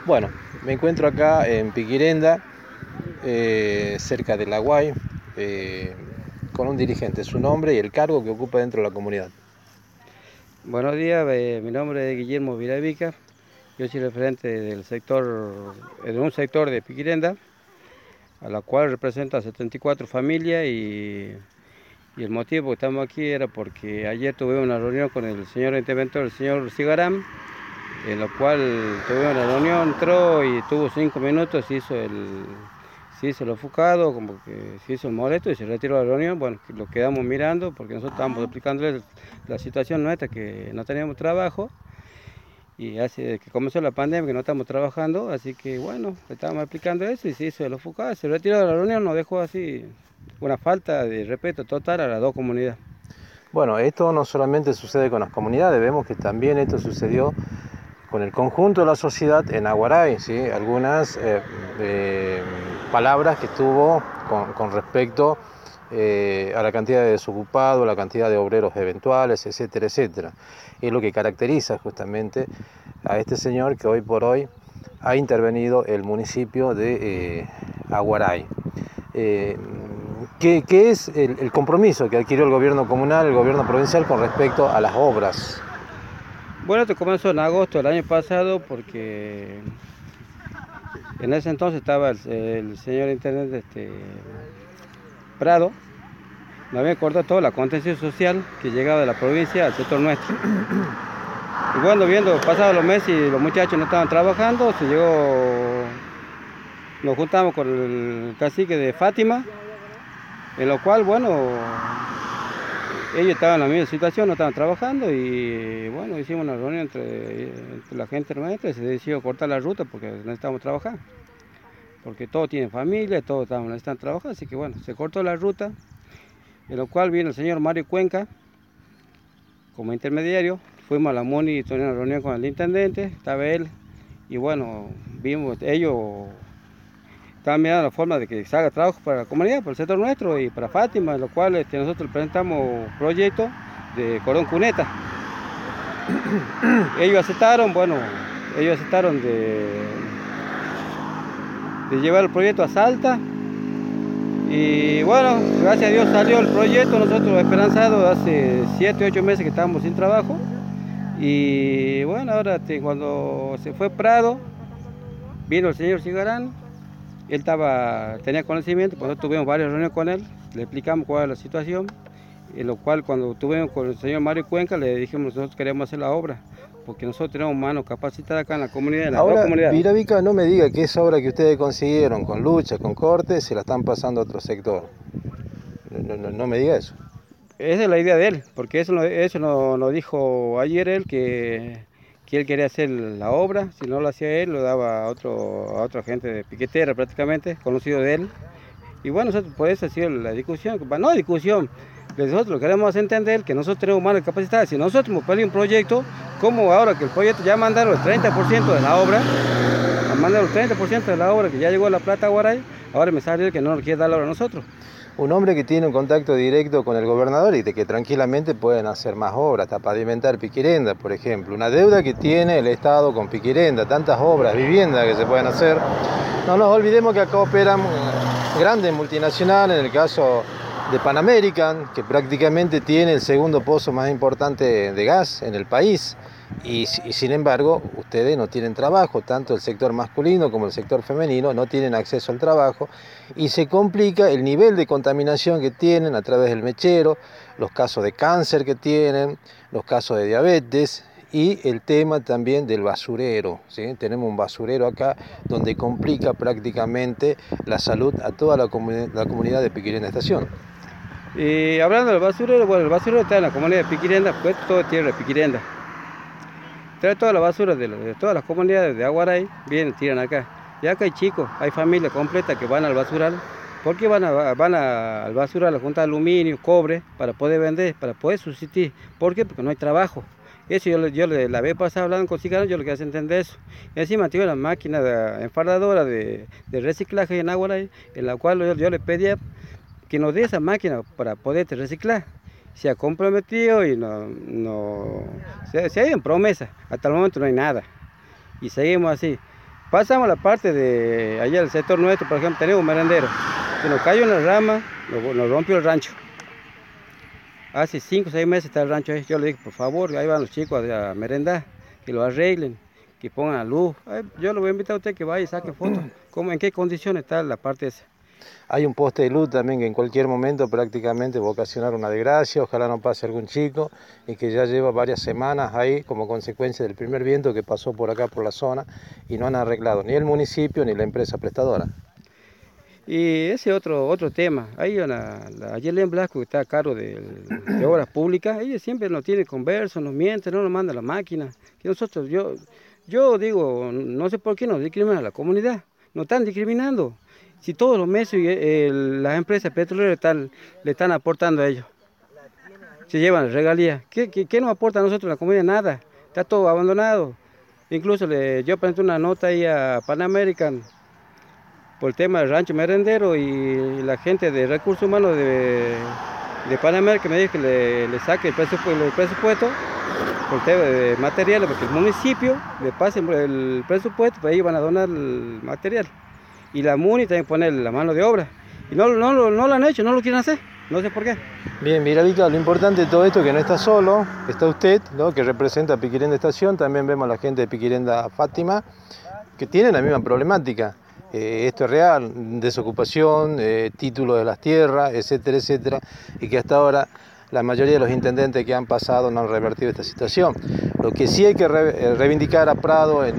Bueno, me encuentro acá en Piquirenda, cerca de La Guay, eh, con un dirigente, su nombre y el cargo que ocupa dentro de la comunidad. Buenos días, mi nombre es Guillermo Viravica, yo soy referente del sector, de un sector de Piquirenda, a la cual representa 74 familias y el motivo que estamos aquí era porque ayer tuve una reunión con el señor interventor, el señor Cigarán, en la cual tuve una reunión, entró y tuvo 5 minutos, se hizo el ofuscado, como que se hizo el molesto y se retiró de la reunión. Bueno, lo quedamos mirando porque nosotros estábamos explicándoles la situación nuestra, que no teníamos trabajo y hace que comenzó la pandemia que no estamos trabajando, así que bueno, le estábamos explicando eso y se hizo el ofuscado, se retiró de la reunión, nos dejó así una falta de respeto total a las dos comunidades. Bueno, esto no solamente sucede con las comunidades, vemos que también esto sucedió con el conjunto de la sociedad en Aguaray, ¿sí? Algunas palabras que tuvo con respecto a la cantidad de desocupados, la cantidad de obreros eventuales, etcétera, etcétera. Es lo que caracteriza justamente a este señor que hoy por hoy ha intervenido el municipio de Aguaray. Eh, ¿Qué es el compromiso que adquirió el gobierno comunal, el gobierno provincial con respecto a las obras? Bueno, esto comenzó en agosto del año pasado porque en ese entonces estaba el señor intendente Prado, nos había cortado toda la contención social que llegaba de la provincia al sector nuestro. Y bueno, pasados los meses y los muchachos no estaban trabajando, nos juntamos con el cacique de Fátima, en lo cual, bueno, ellos estaban en la misma situación, no estaban trabajando y bueno, hicimos una reunión entre la gente nuestra y se decidió cortar la ruta porque necesitamos trabajar. Porque todos tienen familia, todos necesitan trabajar, así que bueno, se cortó la ruta, en lo cual vino el señor Mario Cuenca como intermediario. Fuimos a la MUNI y tuvimos una reunión con el intendente, estaba él, y bueno, ellos estaban mirando la forma de que se haga trabajo para la comunidad, para el sector nuestro y para Fátima, en lo cual nosotros presentamos proyectos de cordón cuneta. Ellos aceptaron, bueno, de llevar el proyecto a Salta. Y bueno, gracias a Dios salió el proyecto, nosotros esperanzados hace 7, 8 meses que estábamos sin trabajo. Y bueno, ahora cuando se fue Prado, vino el señor Cigarán, él tenía conocimiento, pues nosotros tuvimos varias reuniones con él, le explicamos cuál era la situación, en lo cual cuando tuvimos con el señor Mario Cuenca le dijimos nosotros queremos hacer la obra, porque nosotros tenemos manos capacitadas acá en la comunidad, en las dos Ahora, comunidades. Viravica, no me diga que esa obra que ustedes consiguieron con lucha, con cortes, se la están pasando a otro sector. No me diga eso. Esa es la idea de él, porque eso nos dijo ayer él, que él quería hacer la obra, si no lo hacía él, lo daba a otra gente de piquetera prácticamente, conocido de él. Y bueno, nosotros, por eso ha sido la discusión, no discusión, nosotros queremos hacer entender que nosotros tenemos manos capacitadas. Si nosotros hemos pedido un proyecto, como ahora que el proyecto ya mandaron el 30% de la obra, mandaron el 30% de la obra que ya llegó a La Plata, Guaray, ahora me sale que no nos quiere dar la obra a nosotros. Un hombre que tiene un contacto directo con el gobernador y de que tranquilamente pueden hacer más obras, hasta pavimentar Piquirenda, por ejemplo. Una deuda que tiene el Estado con Piquirenda, tantas obras, viviendas que se pueden hacer. No nos olvidemos que acá operan grandes multinacionales, en el caso de Pan American, que prácticamente tiene el segundo pozo más importante de gas en el país. Y sin embargo, ustedes no tienen trabajo, tanto el sector masculino como el sector femenino no tienen acceso al trabajo y se complica el nivel de contaminación que tienen a través del mechero, los casos de cáncer que tienen, los casos de diabetes y el tema también del basurero, ¿sí? Tenemos un basurero acá donde complica prácticamente la salud a toda la comunidad de Piquirenda Estación. Y hablando del basurero, bueno, el basurero está en la comunidad de Piquirenda, pues todo es tierra de Piquirenda. Trae toda la basura de todas las comunidades de Aguaray, vienen, tiran acá. Y acá hay chicos, hay familias completas que van al basural. ¿Por qué al basural a juntar aluminio, cobre, para poder vender, para poder subsistir? ¿Por qué? Porque no hay trabajo. Eso la vez pasada hablando con cigarros, yo lo que hace entender eso. Y encima tiene una máquina enfardadora de reciclaje en Aguaray, en la cual yo le pedía que nos dé esa máquina para poder reciclar. Se ha comprometido y se ha ido en promesa. Hasta el momento no hay nada. Y seguimos así. Pasamos a la parte de allá del sector nuestro, por ejemplo, tenemos un merendero. Se nos cayó una rama, nos rompió el rancho. Hace 5 o 6 meses está el rancho ahí. Yo le dije, por favor, ahí van los chicos a merendar, que lo arreglen, que pongan la luz. Yo lo voy a invitar a usted que vaya y saque fotos. ¿En qué condiciones está la parte esa? Hay un poste de luz también que en cualquier momento prácticamente va a ocasionar una desgracia, ojalá no pase algún chico, y que ya lleva varias semanas ahí como consecuencia del primer viento que pasó por acá por la zona y no han arreglado ni el municipio ni la empresa prestadora. Y ese otro tema, hay Ayelen Blasco que está a cargo de obras públicas, ella siempre nos tiene conversa, nos miente, no nos manda la máquina. Que nosotros, yo digo, no sé por qué nos discriminan a la comunidad, nos están discriminando. Si todos los meses las empresas petroleras le están aportando a ellos, se llevan regalías. ¿Qué nos aporta a nosotros la comunidad? Nada, está todo abandonado. Incluso yo presenté una nota ahí a Pan American por el tema del rancho merendero y la gente de recursos humanos de Panamá que me dijo que le saque el presupuesto por el tema de materiales, porque el municipio le pase el presupuesto, pues ahí van a donar el material. Y la MUNI también pone la mano de obra. Y no lo han hecho, no lo quieren hacer, no sé por qué. Bien, Viravika, lo importante de todo esto es que no está solo, está usted, ¿no?, que representa a Piquirenda Estación, también vemos a la gente de Piquirenda Fátima, que tienen la misma problemática. Esto es real, desocupación, título de las tierras, etcétera, etcétera, y que hasta ahora la mayoría de los intendentes que han pasado no han revertido esta situación. Lo que sí hay que reivindicar a Prado en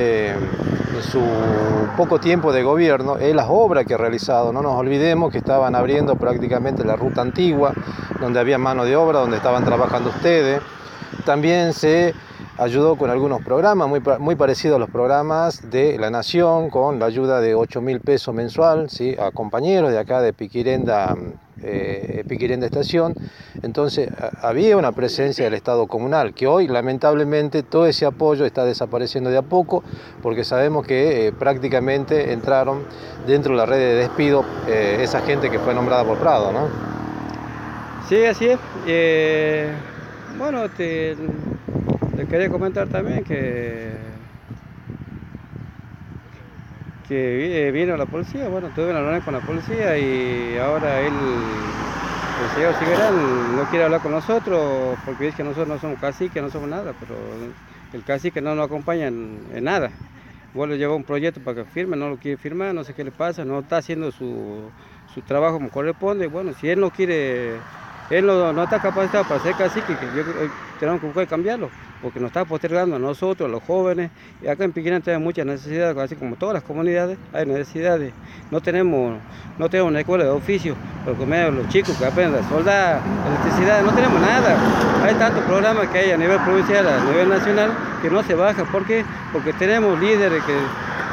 su poco tiempo de gobierno es las obras que ha realizado. No nos olvidemos que estaban abriendo prácticamente la ruta antigua, donde había mano de obra, donde estaban trabajando ustedes. También se ayudó con algunos programas muy parecidos a los programas de la Nación, con la ayuda de 8.000 pesos mensual, ¿sí?, a compañeros de acá de Piquirenda Estación. Entonces había una presencia del Estado comunal, que hoy lamentablemente todo ese apoyo está desapareciendo de a poco, porque sabemos que prácticamente entraron dentro de la red de despido esa gente que fue nombrada por Prado, ¿no? Sí, así es. Bueno, te quería comentar también que vino la policía. Bueno, tuve una reunión con la policía y ahora el señor Siguerán no quiere hablar con nosotros porque dice que nosotros no somos caciques, no somos nada, pero el cacique no nos acompaña en nada. Vos le llevó un proyecto para que firme, no lo quiere firmar, no sé qué le pasa, no está haciendo su trabajo como corresponde. Bueno, si él no quiere, él no está capacitado para ser cacique, tenemos que buscar cambiarlo, porque nos está postergando a nosotros, a los jóvenes. Y acá en Piquirenda tenemos muchas necesidades, así como todas las comunidades, hay necesidades. No tenemos una escuela de oficio, los chicos que aprenden a soldar, electricidad, no tenemos nada. Hay tantos programas que hay a nivel provincial, a nivel nacional, que no se baja. ¿Por qué? Porque tenemos líderes que,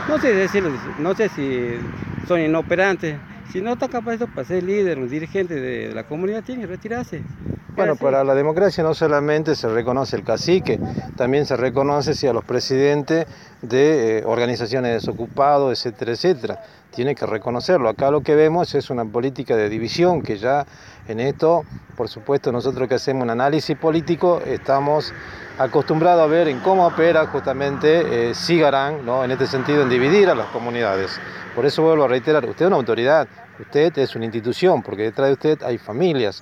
no sé si son inoperantes. Si no está capacitado para ser líder, un dirigente de la comunidad, tiene que retirarse. Bueno, para la democracia no solamente se reconoce el cacique, también se reconoce a los presidentes de organizaciones desocupados, etcétera, etcétera. Tiene que reconocerlo. Acá lo que vemos es una política de división, que ya en esto, por supuesto, nosotros que hacemos un análisis político, estamos acostumbrados a ver en cómo opera justamente Siguerán, ¿no?, en este sentido, en dividir a las comunidades. Por eso vuelvo a reiterar, usted es una autoridad, usted es una institución, porque detrás de usted hay familias.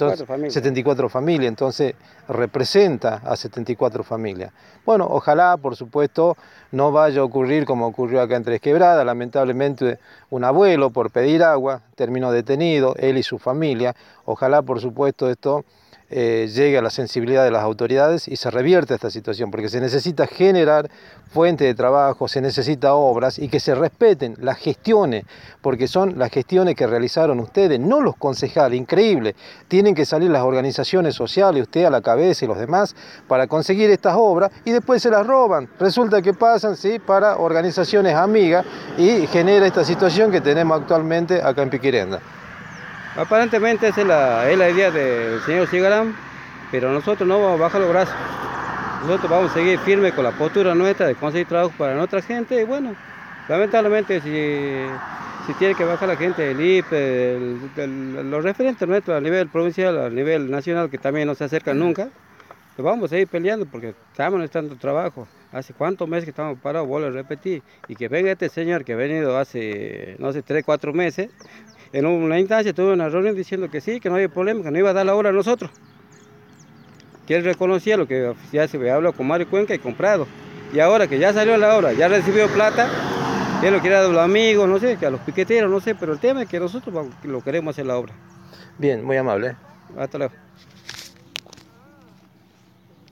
74 familias, entonces representa a 74 familias. Bueno, ojalá, por supuesto, no vaya a ocurrir como ocurrió acá en Tres Quebradas. Lamentablemente, un abuelo por pedir agua terminó detenido, él y su familia. Ojalá, por supuesto, esto llegue a la sensibilidad de las autoridades y se revierta esta situación, porque se necesita generar fuentes de trabajo, se necesita obras y que se respeten las gestiones, porque son las gestiones que realizaron ustedes, no los concejales. Increíble, tienen que salir las organizaciones sociales, usted a la cabeza y los demás, para conseguir estas obras y después se las roban. Resulta que pasan, ¿sí?, para organizaciones amigas y genera esta situación que tenemos actualmente acá en Piquirenda. Aparentemente esa es la idea del señor Siguerán, pero nosotros no vamos a bajar los brazos. Nosotros vamos a seguir firmes con la postura nuestra de conseguir trabajo para nuestra gente. Y bueno, lamentablemente si tiene que bajar la gente del IPE, los referentes nuestros a nivel provincial, a nivel nacional, que también no se acercan nunca, pues vamos a seguir peleando porque estamos necesitando trabajo. Hace cuántos meses que estamos parados, vuelvo a repetir, y que venga este señor que ha venido hace, no sé, 3, 4 meses, en una instancia tuve una reunión diciendo que sí, que no había problema, que no iba a dar la obra a nosotros. Que él reconocía lo que ya se había hablado con Mario Cuenca y comprado. Y ahora que ya salió la obra, ya recibió plata, él lo quiere dar a los amigos, no sé, que a los piqueteros, no sé, pero el tema es que nosotros lo queremos hacer la obra. Bien, muy amable. Hasta luego.